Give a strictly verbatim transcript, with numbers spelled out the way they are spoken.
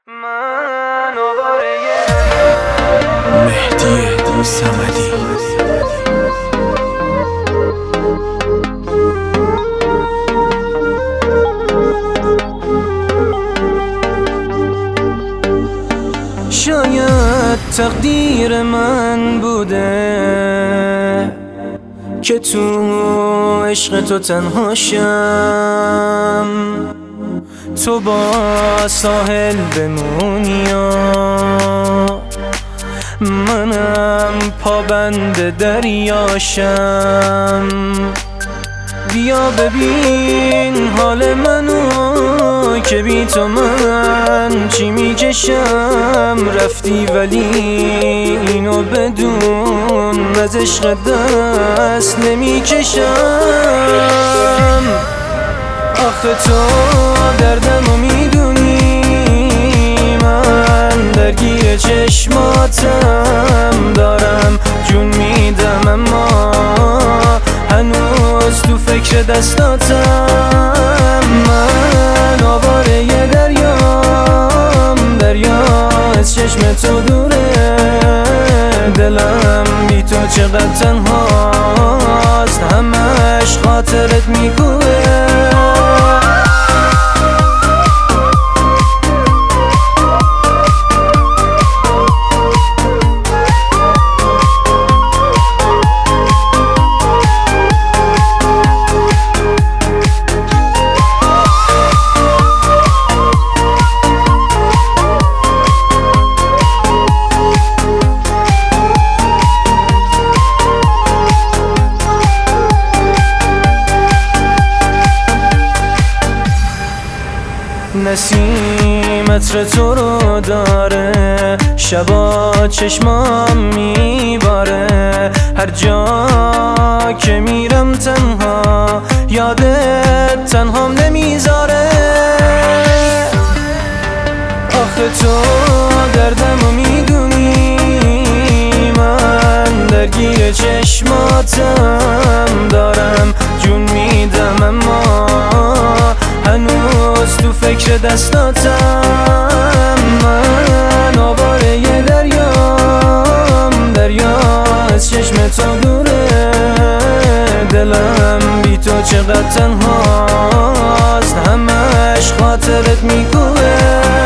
من آواره مهدی صمدی. شاید تقدیر من بوده که تو عشق تو تنها شم، تو با ساحل بمونی و منم پابند دریاشم. بیا ببین حال منو که بی تو من چی میکشم. رفتی ولی اینو بدون از عشق دست نمیکشم. آخه تو دردمو میدونی، من درگیر چشماتم دارم جون میدم، اما هنوز تو فکر دستاتم. من آواره یه دریام، دریا از چشم تو دوره، دلم بی تو چقدر تنهاست، همش خاطرت میگوه. نسیم عطر تو رو داره، شبا چشمام میباره، هر جا که میرم تنها یادت تنهام نمیذاره. آخه تو دردمو میدونی، من درگیر چشماتم دارم جون میدم، اما هنوز تو فکر دستاتم. من آواره یه دریام، دریا از چشم تو دوره، دلم بی تو چقدر تنهاست، همش خاطرت میگوه.